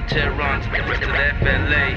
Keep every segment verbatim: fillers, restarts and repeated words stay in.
Tehran to the F L A.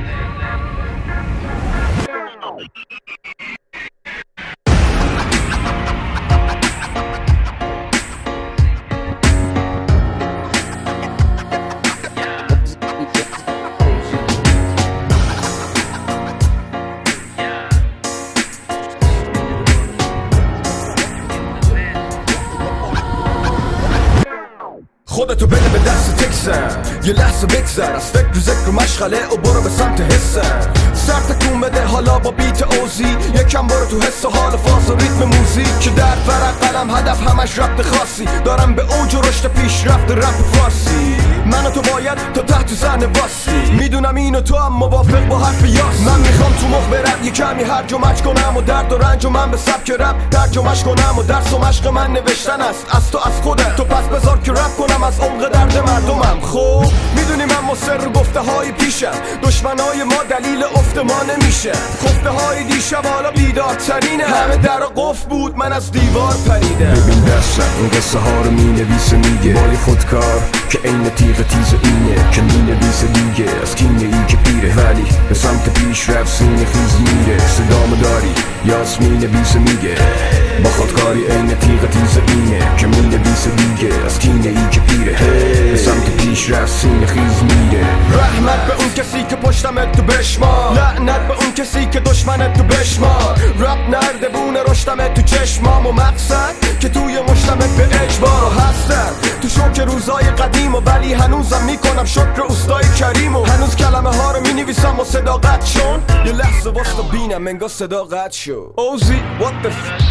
خودتو بده به دست تکسن، یه لحظه بگذر از فکر و ذکر و مشغله و برو به سمت حسن. سر تکون بده حالا با بیت اوزی، یکم برو تو حس و حال فاز و ریتم موزیک که در فرق قلم هدف همش ربط خاصی. دارم به اوج و رشد پیشرفت رپ فارسی. من و تو باید تا تحت صحنه واسی، میدونم اینو تو هم موافق با حرف یاس. من میخوام تو مخ برم یه کمی هرج و مرج کنم و درد و رنج و من به سبک رپ ترجمهش کنم و درس و مشق من نوشتن است از تو از خودت. تو پس بذار که رپ کنم از عمق درد مردمم. خب میدونی من مصر گفته های پیشم، دشمنای ما دلیل افت ما نمیشه. خفته های دیشب حالا بیدارترینه، همه در قفل بود من از دیوار پریدم. ببین دستم این قصه ها رو مینویسه میگه مال خودکار که عین تیغ تیز اینه که مینویسه دیگه از کینه ای که پیره ولی به سمت پیش رفت سینه خیز میره. صدامو داری یاس مینویسه میگه با خودکاری عین تیغ تیز اینه که مینویسه دیگه از کینه ای که پیره به سمت پیش رفت سینه خیز میره. رحمت به اون کسی که پشتمت تو بشمار، لعنت به اون کسی که دشمنت تو بشمار. رپ نرده بونه رشتمت تو چشمام و مقصد که توی مشتمت به اجبار هستم. تو شوک روزای قدیم و ولی هنوزم میکنم شکر استای کریم و هنوز کلمه ها رو مینویسم و صداقت شون. یه لحظه واسه بینم انگار صداقت شو. اوزی what the f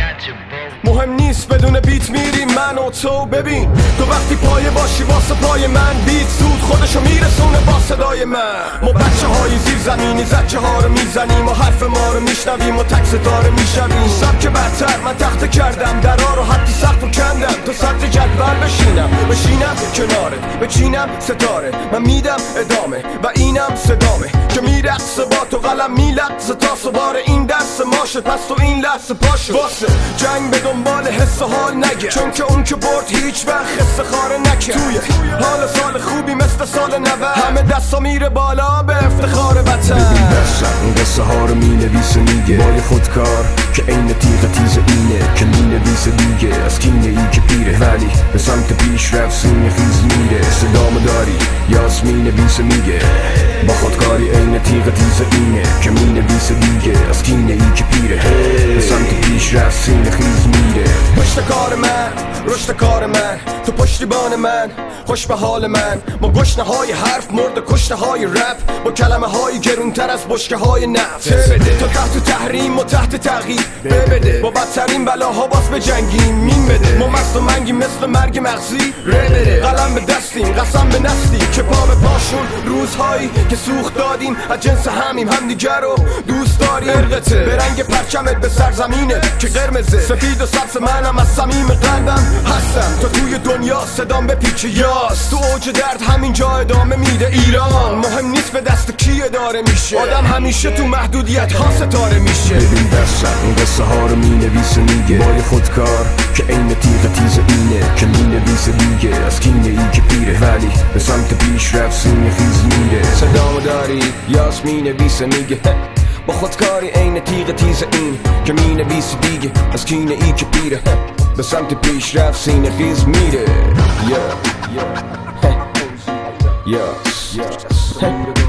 مهم نیست بدون بیت میریم من و تو. ببین تو وقتی پایه باشی واسه پای من بیت زود خودشو میرسونه با صدای من. ما بچه های زیر زمینی زچه ها رو میزنیم و حرف ما رو میشنویم و تک ستاره میشویم. سبک برتر من تخته کردم درا رو حتی سقف و کندم تا صدر جدول بشینم بشینم کنارت بچینم ستاره. من میدم ادامه و اینم صدامه که میرقصه با تو قلم میلقصه تا سوار این دست ماشه. پس تو این لحظه پاشو واسه جنگ به دنبال حس و حال نگه، چون که اون که برد هیچ وقت حس خاره نکه. توی حال سال خوبی مثل سال نود همه دستا میره بالا به افتخار وطن. ببین دستم این قصه ها رو مینویسه میگه مال خودکار که عین تیغ تیز اینه که مینویسه دیگه از کینه ای که پیره ولی به سمت پیش رفت سینه خیز میره. صدامو داری یاس مینویسه میگه با خودکاری عین تیغ تیز اینه که مینویسه دیگه از کینه ای که پیره به سمت پیش رفت سینه خیز میره. پشت کار من رشد کار من تو پشتیبان من خوش به حال من. ما گشنه های حرف مرد کشته های رپ با کلمه های گرونتر از بشکه های نفت. تو تحت تحریم و تحت تغییر ببده با بدترین بلاها باز به جنگیم مین بده. ما مست و منگی مثل مرگ مغزی ره بده. قلم به دستیم قسم به نستی که پا به پاشون روزهایی که سوخت دادیم از جنس همیم همدیگر رو دوست داریم. ارقته به رنگ پرچمت به سرزمینت که قرمزه سفید و سبز منم از صمیم قلبم هستم. تو توی دنیا صدام به پیچ یاس تو اوج درد همینجا ادامه میده. ایران مهم نیست به دست کی اداره میشه، آدم همیشه تو محدودیت ها ستاره میشه. ببین دستم این قصه ها رو مینویسه میگه مال خودکار که عین تیغ تیز اینه که مینویسه دیگه از کینه ای که پیره ولی به سمت پیش رفت سینه خیز میره. صدامو داری یاس مینویسه میگه با خودکاری عین تیغ تیز این که مینویسه دیگه از کینه ای که پیره به سمت پیش رفت سینه خیز میره. yeah. yeah. yeah. yeah.